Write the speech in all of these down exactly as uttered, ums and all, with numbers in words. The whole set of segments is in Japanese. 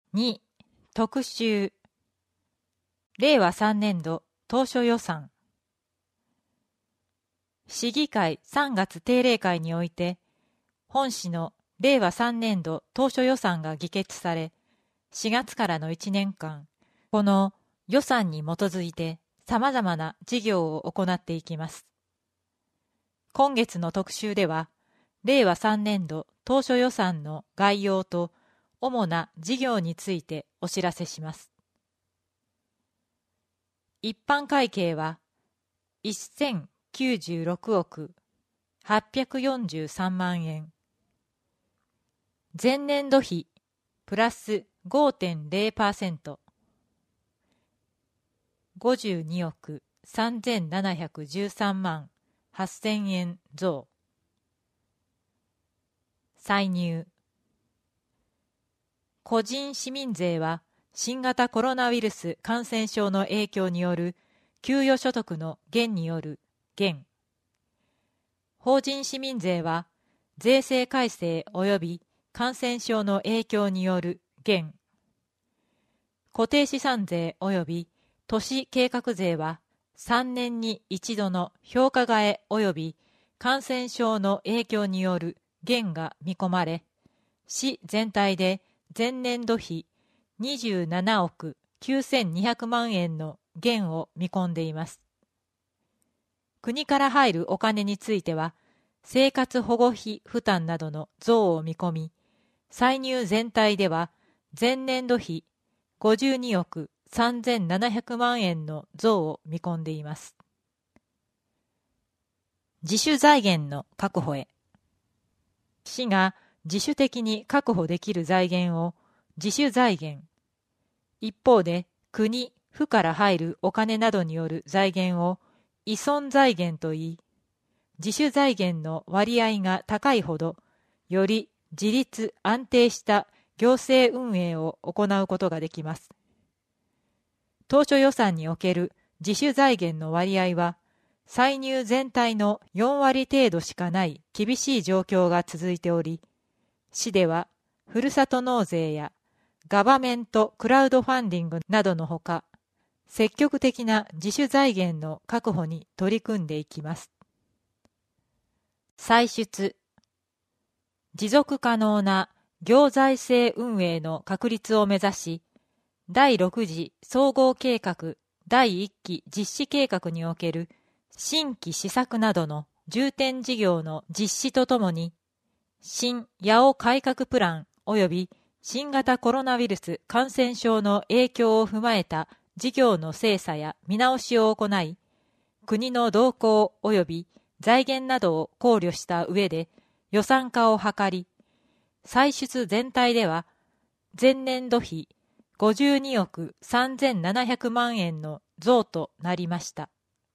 に. 特集れいわさんねんど当初予算。市議会さんがつ定例会において、本市のれいわさんねんど当初予算が議決され、しがつからのいちねんかん、この予算に基づいて様々な事業を行っていきます。今月の特集では、れいわさんねんど当初予算の概要と主な事業についてお知らせします。一般会計はせんきゅうじゅうろくおくはっぴゃくよんじゅうさんまんえん。前年度比プラス ごてんれいパーセント。ごじゅうにおくさんぜんななひゃくじゅうさんまんはっせんえん増。歳入。個人市民税は新型コロナウイルス感染症の影響による給与所得の減による減。法人市民税は税制改正及び感染症の影響による減。固定資産税及び都市計画税はさんねんに一度の評価替え及び感染症の影響による減が見込まれ、市全体で前年度比にじゅうななおくきゅうせんにひゃくまんえんの減を見込んでいます。国から入るお金については、生活保護費負担などの増を見込み、歳入全体では前年度比ごじゅうにおくさんぜんななひゃくまんえんの増を見込んでいます。自主財源の確保へ。市が自主的に確保できる財源を自主財源。一方で国、府から入るお金などによる財源を依存財源といい、自主財源の割合が高いほど、より自立安定した行政運営を行うことができます。当初予算における自主財源の割合は、歳入全体のよんわり程度しかない厳しい状況が続いており、市ではふるさと納税やガバメントクラウドファンディングなどのほか、積極的な自主財源の確保に取り組んでいきます。歳出。持続可能な行財政運営の確立を目指し、だいろく次総合計画だいいっき実施計画における新規施策などの重点事業の実施とともに、新八尾改革プラン及び新型コロナウイルス感染症の影響を踏まえた事業の精査や見直しを行い、国の動向及び財源などを考慮した上で予算化を図り、歳出全体では前年度比ごじゅうにおくさんぜんななひゃくまんえんの増となりました。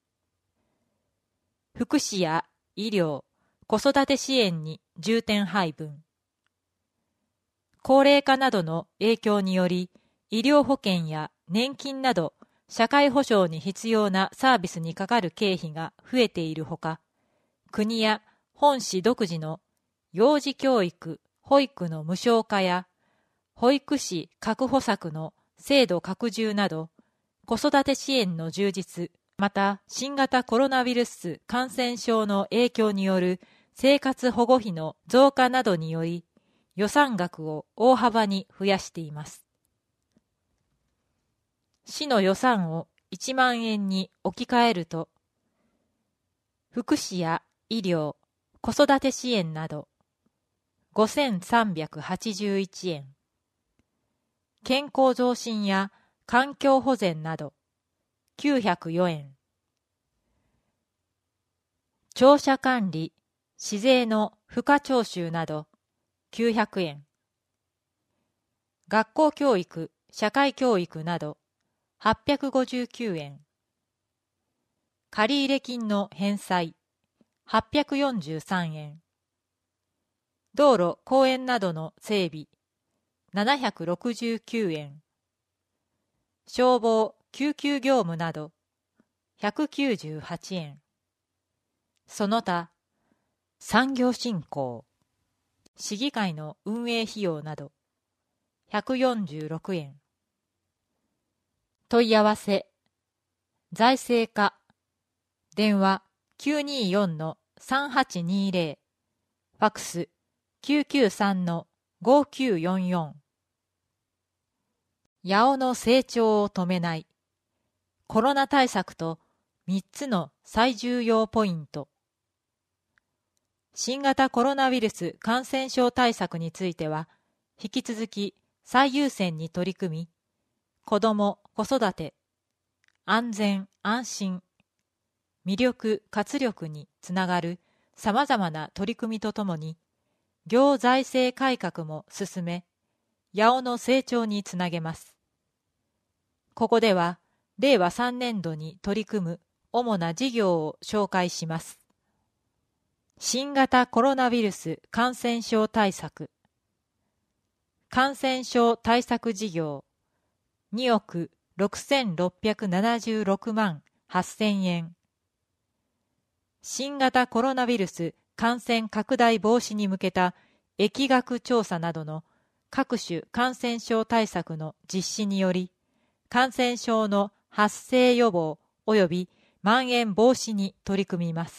福祉や医療、子育て支援に重点配分。高齢化などの影響により、医療保険や年金など社会保障に必要なサービスにかかる経費が増えているほか、国や本市独自の幼児教育・保育の無償化や保育士確保策の制度拡充など、子育て支援の充実、また新型コロナウイルス感染症の影響による生活保護費の増加などにより、予算額を大幅に増やしています。市の予算をいちまんえんに置き換えると、福祉や医療、子育て支援などごせんさんびゃくはちじゅういちえん、健康増進や環境保全などきゅうひゃくよえん、庁舎管理、市税の付加徴収などきゅうひゃくえん、学校教育、社会教育などはっぴゃくごじゅうきゅうえん、借入金の返済はっぴゃくよんじゅうさんえん、道路・公園などの整備ななひゃくろくじゅうきゅうえん、消防・救急業務などひゃくきゅうじゅうはちえん、その他産業振興、市議会の運営費用などひゃくよんじゅうろくえん。問い合わせ財政課電話 きゅうにーよんのさんはちにーぜろ ファックス きゅうきゅうさんのごきゅうよんよん。八尾の成長を止めない。コロナ対策とみっつの最重要ポイント。新型コロナウイルス感染症対策については、引き続き最優先に取り組み、子ども・子育て、安全・安心、魅力・活力につながるさまざまな取り組みとともに、行財政改革も進め、八尾の成長につなげます。ここでは、れいわさんねんどに取り組む主な事業を紹介します。新型コロナウイルス感染症対策。感染症対策事業におくろくせんろっぴゃくななじゅうろくまんはっせんえん。新型コロナウイルス感染拡大防止に向けた疫学調査などの各種感染症対策の実施により、感染症の発生予防及び蔓延防止に取り組みます。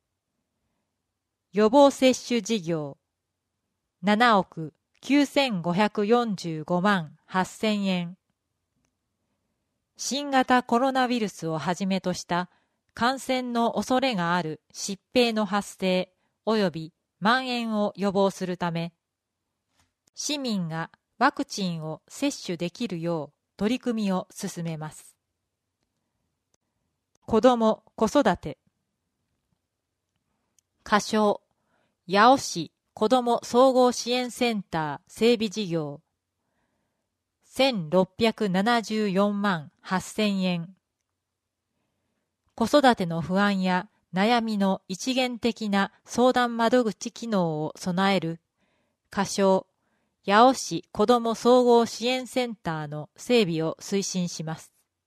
予防接種事業ななおくきゅうせんごひゃくよんじゅうごまんはっせんえん。新型コロナウイルスをはじめとした感染の恐れがある疾病の発生及び蔓延を予防するため、市民がワクチンを接種できるよう取り組みを進めます。子ども・子育て仮称八尾市子ども総合支援センター整備事業せんろっぴゃくななじゅうよんまんはっせんえん。子育ての不安や悩みの一元的な相談窓口機能を備える仮称八尾市子ども総合支援センターの整備を推進します。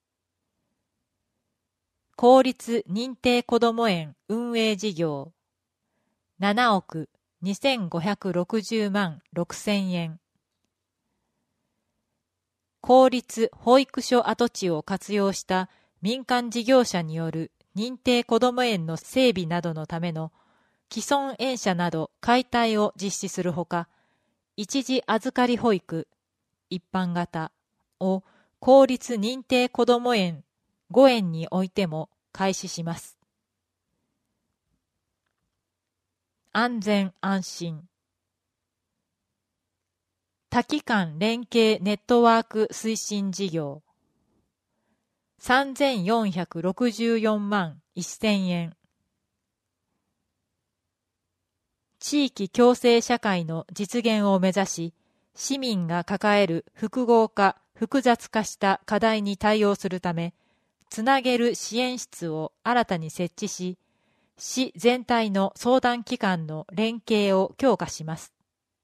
公立認定こども園運営事業ななおくにせんごひゃくろくじゅうまんろくせんえん。公立保育所跡地を活用した民間事業者による認定こども園の整備などのための既存園舎など解体を実施するほか、一時預かり保育一般型を公立認定こども園ごえんにおいても開始します。安全安心多機関連携ネットワーク推進事業さんぜんよんひゃくろくじゅうよんまんせんえん。地域共生社会の実現を目指し、市民が抱える複合化・複雑化した課題に対応するため、つなげる支援室を新たに設置し、市全体の相談機関の連携を強化します。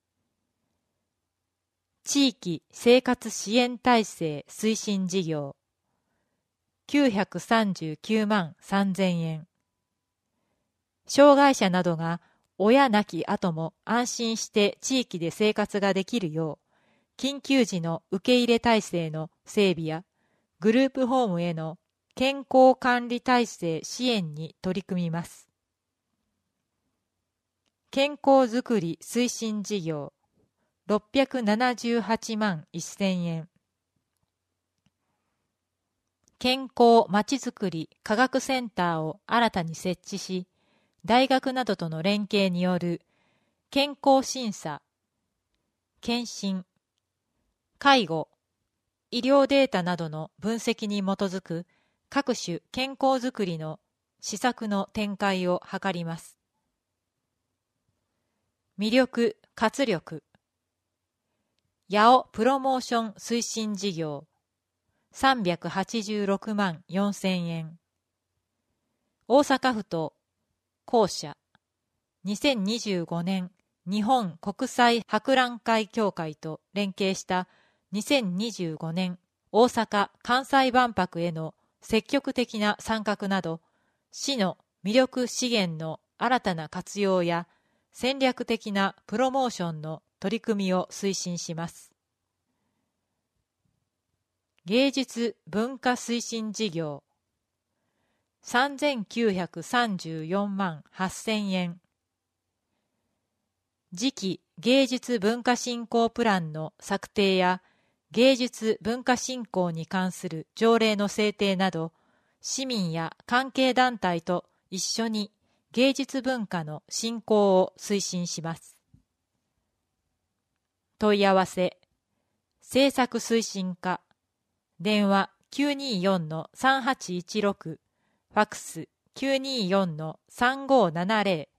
地域生活支援体制推進事業きゅうひゃくさんじゅうきゅうまんさんぜんえん。障害者などが親亡き後も安心して地域で生活ができるよう、緊急時の受け入れ体制の整備やグループホームへの健康管理体制支援に取り組みます。健康づくり推進事業ろっぴゃくななじゅうはちまんせんえん。健康まちづくり科学センターを新たに設置し、大学などとの連携による健康審査、検診、介護、医療データなどの分析に基づく各種健康づくりの施策の展開を図ります。魅力・活力八尾プロモーション推進事業さんびゃくはちじゅうろくまんよんせんえん。大阪府と公社にせんにじゅうごねん日本国際博覧会協会と連携したにせんにじゅうごねん大阪・関西万博への積極的な参画など、市の魅力資源の新たな活用や戦略的なプロモーションの取り組みを推進します。 芸術文化推進事業さんぜんきゅうひゃくさんじゅうよんまんはっせんえん。次期芸術文化振興プランの策定や芸術文化振興に関する条例の制定など、市民や関係団体と一緒に芸術文化の振興を推進します。問い合わせ、政策推進課、電話 きゅうにーよんのさんはちいちろく、ファックス きゅうにーよんのさんごーななぜろ